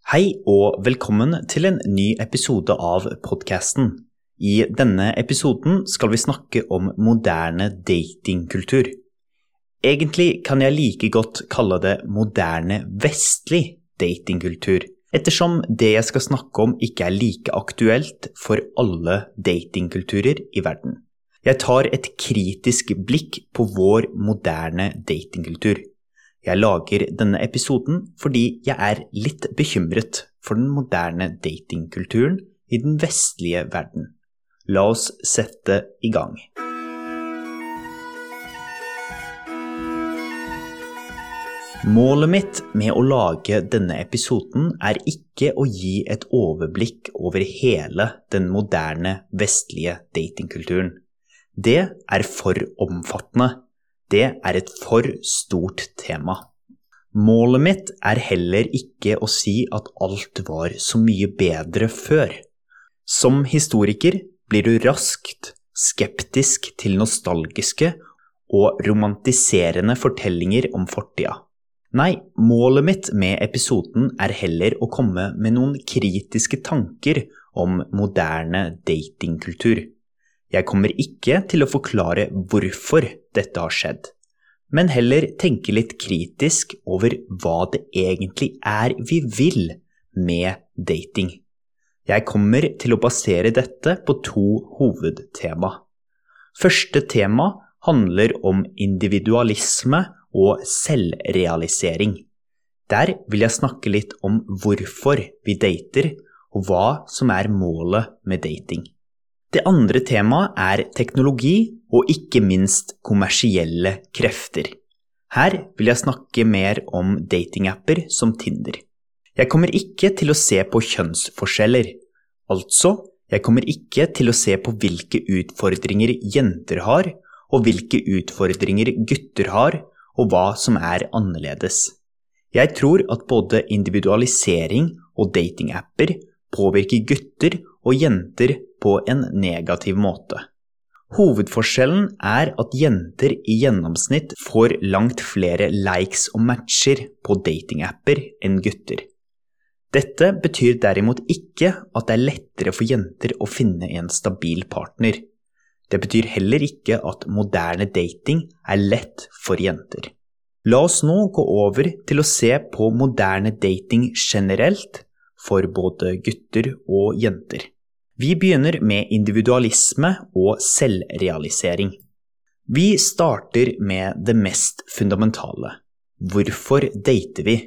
Hei og velkommen til en ny episode av podcasten. I denne episoden skal vi snakke om moderne datingkultur. Egentlig kan jeg like godt kalle det moderne vestlig datingkultur, ettersom det jeg skal snakke om ikke like aktuelt for alle datingkulturer i verden. Jeg tar et kritisk blikk på vår moderne datingkultur. Jeg lager denne episoden fordi jeg litt bekymret for den moderne datingkulturen i den vestlige verden. La oss sette i gang. Målet mitt med å lage denne episoden ikke å gi et overblikk over hele den moderne vestlige datingkulturen. Det for omfattende. Det et for stort tema. Målet mitt heller ikke å si at alt var så mye bedre før. Som historiker blir du raskt skeptisk til nostalgiske og romantiserende fortellinger om fortida. Nei, målet mitt med episoden heller å komme med noen kritiske tanker om moderne datingkultur. Jeg kommer ikke til å forklare hvorfor dette har skjedd, men heller tenke litt kritisk over hva det egentlig vi vil med dating. Jeg kommer til å basere dette på 2 hovedtema. Første tema handler om individualisme og selvrealisering. Der vil jeg snakke litt om hvorfor vi dater, og hva som målet med dating. Det andre temaet teknologi og ikke minst kommersielle krefter. Her vil jeg snakke mer om datingapper som Tinder. Jeg kommer ikke til å se på kjønnsforskjeller. Altså, jeg kommer ikke til å se på hvilke utfordringer jenter har, og hvilke utfordringer gutter har, og hva som annerledes. Jeg tror at både individualisering og datingapper påvirker gutter og jenter på en negativ måte. Hovedforskjellen at jenter i gjennomsnitt får langt flere likes og matcher på datingapper enn gutter. Dette betyr derimot ikke at det lettere for jenter å finne en stabil partner. Det betyr heller ikke at moderne dating lett for jenter. La oss nå gå over til å se på moderne dating generelt for både gutter og jenter. Vi begynner med individualisme og selvrealisering. Vi starter med det mest fundamentale. Hvorfor dater vi?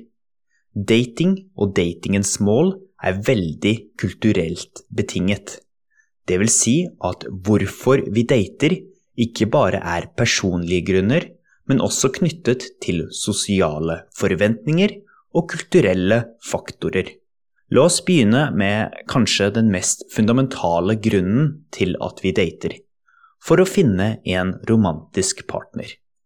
Dating og datingens mål veldig kulturelt betinget. Det vil si at hvorfor vi dater ikke bare personlige grunner, men også knyttet til sosiale forventninger og kulturelle faktorer. La oss begynne med kanskje den mest fundamentale grunnen til at vi dater, for å finne en romantisk partner.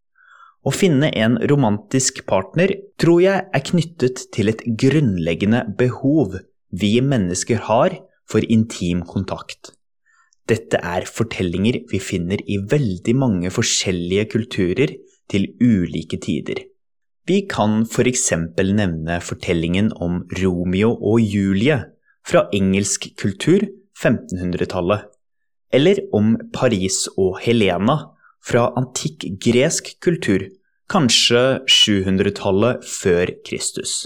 Å finne en romantisk partner tror jeg knyttet til et grunnleggende behov vi mennesker har for intim kontakt. Dette fortellinger vi finner i veldig mange forskjellige kulturer til ulike tider. Vi kan for eksempel nevne fortellingen om Romeo og Julie fra engelsk kultur 1500-tallet, eller om Paris og Helena fra antikk gresk kultur, kanskje 700-tallet før Kristus.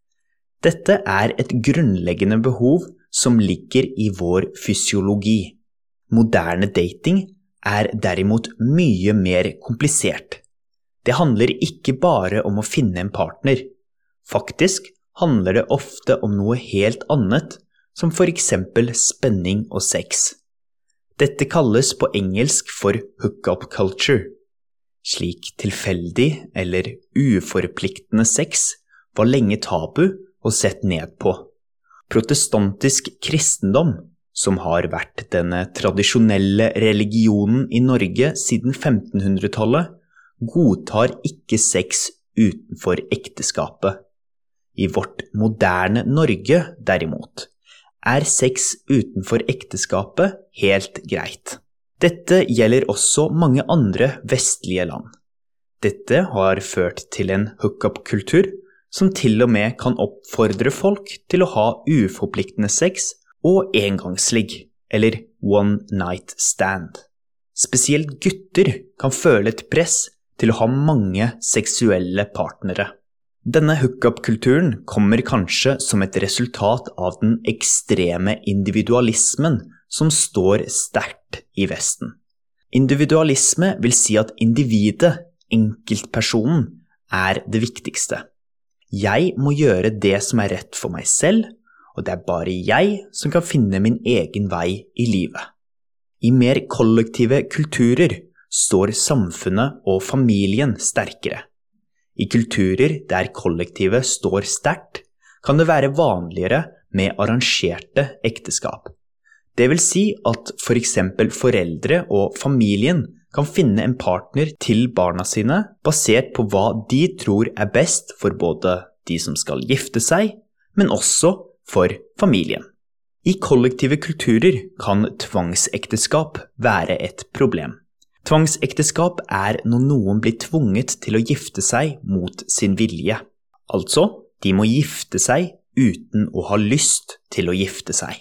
Dette et grunnleggende behov som ligger i vår fysiologi. Moderne dating derimot mye mer komplisert. Det handler ikke bare om å finne en partner. Faktisk handler det ofte om noe helt annet, som for eksempel spenning og sex. Dette kalles på engelsk for hookup culture. Slik tilfeldig eller uforpliktende sex var lenge tabu og sett ned på. Protestantisk kristendom, som har vært den tradisjonelle religionen i Norge siden 1500-tallet, godtar ikke sex utenfor ekteskapet. I vårt moderne Norge, derimot, sex utenfor ekteskapet helt greit. Dette gjelder også mange andre vestlige land. Dette har ført til en hookup-kultur som til og med kan oppfordre folk til å ha uforpliktende sex og engangsligg, eller one night stand. Spesielt gutter kan føle et press til å ha mange seksuelle partnere. Denne hookup-kulturen kommer kanskje som et resultat av den ekstreme individualismen som står sterkt i Vesten. Individualisme vil si at individet, enkeltpersonen, er det viktigste. Jeg må gjøre det som er rett for meg selv, og det er bare jeg som kan finne min egen vei i livet. I mer kollektive kulturer står samfunnet og familien sterkere. I kulturer der kollektivet står sterkt, kan det være vanligere med arrangerte ekteskap. Det vil si at for eksempel foreldre og familien kan finne en partner til barna sine basert på hva de tror er best for både de som skal gifte seg, men også for familien. I kollektive kulturer kan tvangsekteskap være et problem. Tvangsekteskap er når noen blir tvunget til å gifte seg mot sin vilje. Altså, de må gifte seg uten å ha lyst til å gifte seg.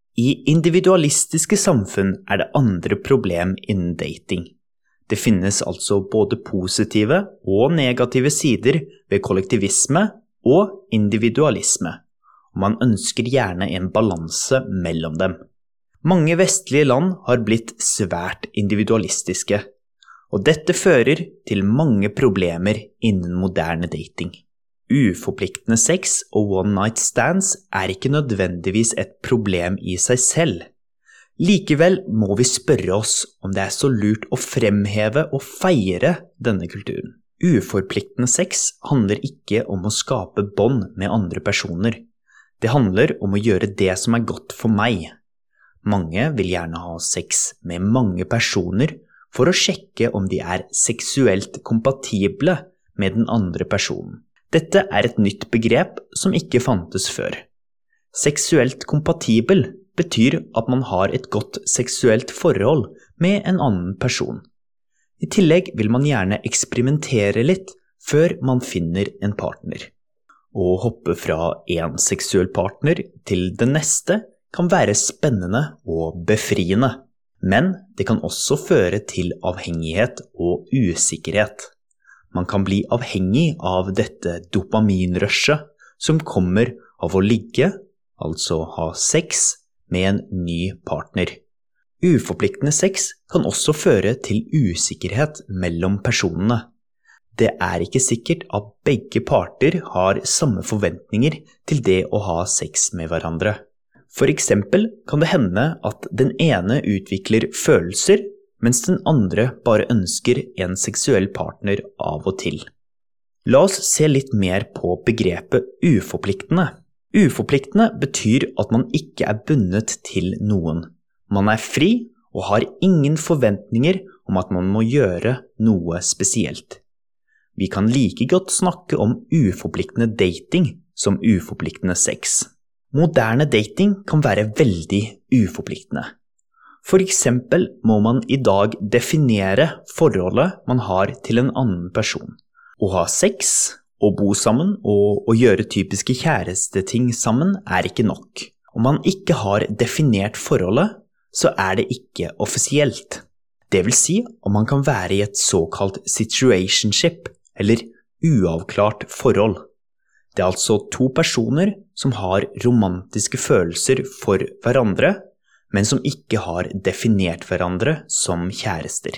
I individualistiske samfunn er det andre problem innen dating. Det finnes altså både positive og negative sider ved kollektivisme og individualisme, og man ønsker gjerne en balanse mellom dem. Mange vestlige land har blitt svært individualistiske, og dette fører til mange problemer innen moderne dating. Uforpliktende sex og one night stands er ikke nødvendigvis et problem i seg selv. Likevel må vi spørre oss om det er så lurt å fremheve og feire denne kulturen. Uforpliktende sex handler ikke om å skape bånd med andre personer. Det handler om å gjøre det som er godt for meg. Mange vil gjerne ha sex med mange personer for å sjekke om de er seksuelt kompatible med den andre personen. Dette er et nytt begrep som ikke fantes før. Seksuelt kompatibel betyr at man har et godt seksuelt forhold med en annen person. I tillegg vil man gjerne eksperimentere litt før man finner en partner. Å hoppe fra en seksuell partner til den neste kan være spennende og befriende, men det kan også føre til avhengighet og usikkerhet. Man kan bli avhengig av dette dopaminrushet som kommer av å ligge, altså ha sex, med en ny partner. Uforpliktende sex kan også føre til usikkerhet mellom personene. Det er ikke sikkert at begge parter har samme forventninger til det å ha sex med hverandre. For eksempel kan det hende at den ene utvikler følelser, mens den andre bare ønsker en seksuell partner av og til. La oss se litt mer på begrepet uforpliktende. Uforpliktende betyr at man ikke er bundet til noen. Man er fri og har ingen forventninger om at man må gjøre noe spesielt. Vi kan like godt snakke om uforpliktende dating som uforpliktende sex. Moderne dating kan være veldig uforpliktende. For eksempel må man i dag definere forholdet man har til en annen person. Å ha sex, å bo sammen og å gjøre typiske kjæresteting sammen er ikke nok. Om man ikke har definert forholdet, så er det ikke offisielt. Det vil si om man kan være i et såkalt situationship, eller uavklart forhold. Det er altså to personer som har romantiske følelser for hverandre, men som ikke har definert hverandre som kjærester.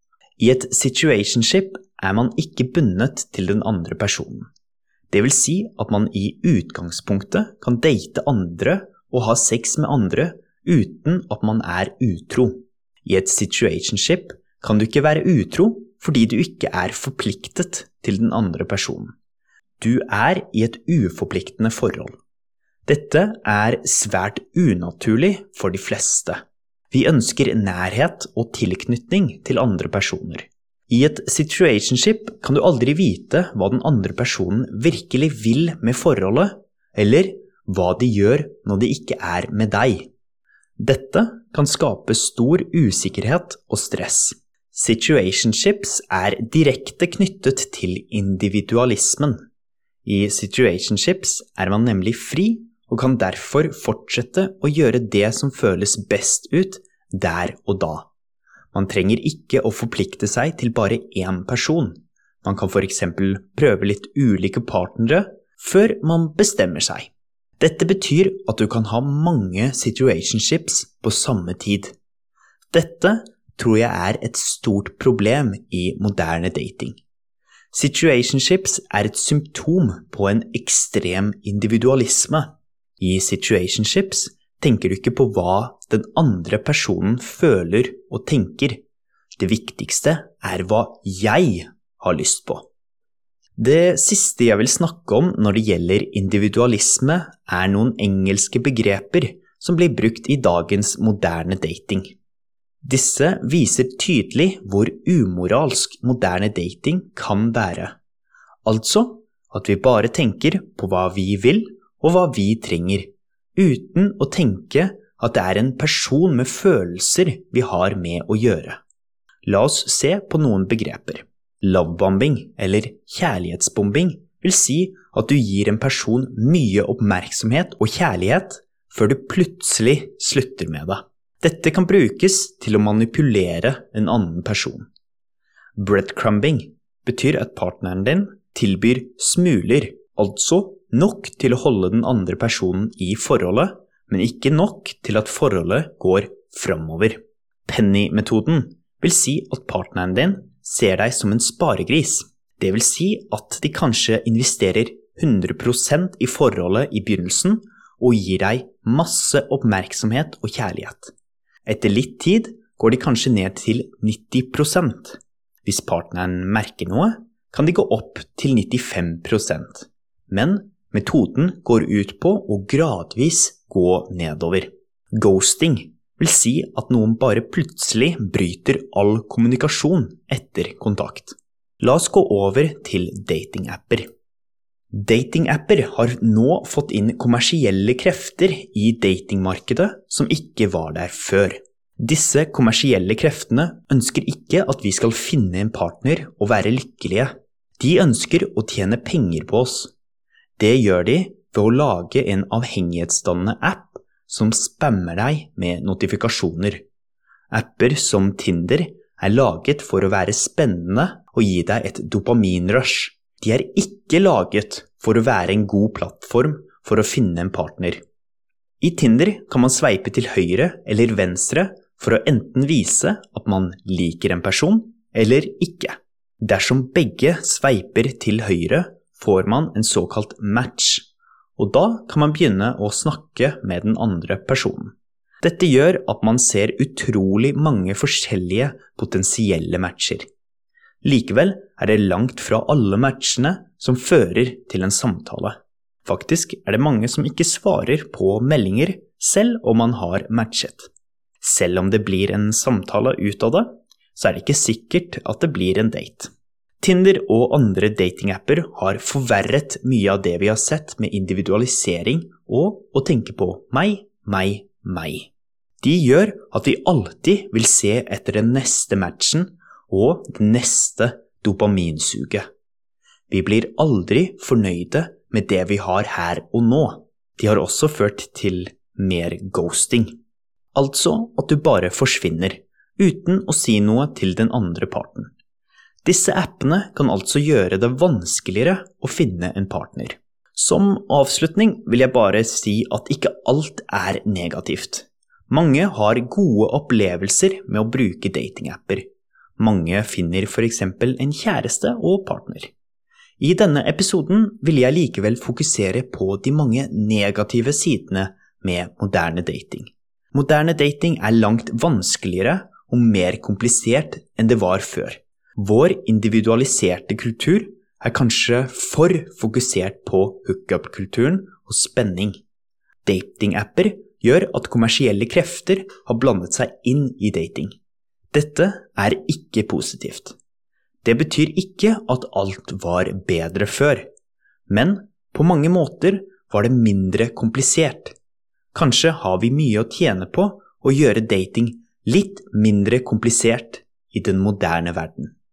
I et situationship er man ikke bundet til den andre personen. Det vil si at man i utgangspunktet kan date andre og ha sex med andre uten at man er utro. I et situationship kan du ikke være utro fordi du ikke er forpliktet til den andre personen. Du er i et uforpliktende forhold. Dette er svært unaturlig for de fleste. Vi ønsker nærhet og tilknytning til andre personer. I et situationship kan du aldri vite hva den andre personen virkelig vil med forholdet, eller hva de gjør når de ikke er med deg. Dette kan skape stor usikkerhet og stress. Situationships er direkte knyttet til individualismen. I situationships man nemlig fri og kan derfor fortsette å gjøre det som føles best ut der og da. Man trenger ikke å forplikte seg til bare én person. Man kan for eksempel prøve litt ulike partnere før man bestemmer seg. Dette betyr at du kan ha mange situationships på samme tid. Dette tror jeg et stort problem i moderne dating. Situationships et symptom på en ekstrem individualisme. I situationships tenker du ikke på hva den andre personen føler og tenker. Det viktigste hva jeg har lyst på. Det siste jeg vil snakke om når det gjelder individualisme noen engelske begreper som blir brukt i dagens moderne dating. Disse viser tydelig hvor umoralsk moderne dating kan være. Altså at vi bare tenker på hva vi vil og hva vi trenger, uten å tenke at det en person med følelser vi har med å gjøre. La oss se på noen begreper. Lovebombing eller kjærlighetsbombing vil si at du gir en person mye oppmerksomhet og kjærlighet før du plutselig slutter med det. Dette kan brukes til å manipulere en annen person. Breadcrumbing betyr at partneren din tilbyr smuler, altså nok til å holde den andre personen i forholdet, men ikke nok til at forholdet går fremover. Penny-metoden vil si at partneren din ser deg som en sparegris. Det vil si at de kanskje investerer 100% i forholdet i begynnelsen og gir deg masse oppmerksomhet og kjærlighet. Etter litt tid går de kanskje ned til 90%. Hvis partneren merker noe, kan de gå opp til 95%. Men metoden går ut på å gradvis gå nedover. Ghosting vil si at noen bare plutselig bryter all kommunikasjon etter kontakt. La oss gå over til datingapper. Datingapper har nå fått inn kommersielle krefter i datingmarkedet som ikke var der før. Disse kommersielle kreftene ønsker ikke at vi skal finne en partner og være lykkelige. De ønsker å tjene penger på oss. Det gjør de ved å lage en avhengighetsdannende app som spammer deg med notifikasjoner. Apper som Tinder laget for å være spennende og gi deg et dopaminrush. De ikke laget for å være en god plattform for å finne en partner. I Tinder kan man sveipe til høyre eller venstre for å enten vise at man liker en person eller ikke. Dersom begge sveiper til høyre, får man en såkalt match, og da kan man begynne å snakke med den andre personen. Dette gjør at man ser utrolig mange forskjellige potensielle matcher. Likevel det langt fra alle matchene som fører til en samtale. Faktisk det mange som ikke svarer på meldinger selv om man har matchet. Selv om det blir en samtale ut av det, så det ikke sikkert at det blir en date. Tinder og andre datingapper har forverret mye av det vi har sett med individualisering og å tenke på meg, meg, meg. De gjør at vi alltid vil se etter den neste matchen og det neste dopaminsuget. Vi blir aldri fornøyde med det vi har her og nå. De har også ført til mer ghosting. Altså at du bare forsvinner, uten å si noe til den andre parten. Disse appene kan altså gjøre det vanskeligere å finne en partner. Som avslutning vil jeg bare si at ikke alt negativt. Mange har gode opplevelser med å bruke datingapper. Mange finner for eksempel en kjæreste og partner. I denne episoden vil jeg likevel fokusere på de mange negative sidene med moderne dating. Moderne dating langt vanskeligere og mer komplisert enn det var før. Vår individualiserte kultur kanskje for fokusert på hookup-kulturen og spenning. Datingapper gjør at kommersielle krefter har blandet seg inn i dating. Dette ikke positivt. Det betyr ikke at alt var bedre før, men på mange måter var det mindre komplisert. Kanskje har vi mye å tjene på å gjøre dating litt mindre komplisert i den moderne verden.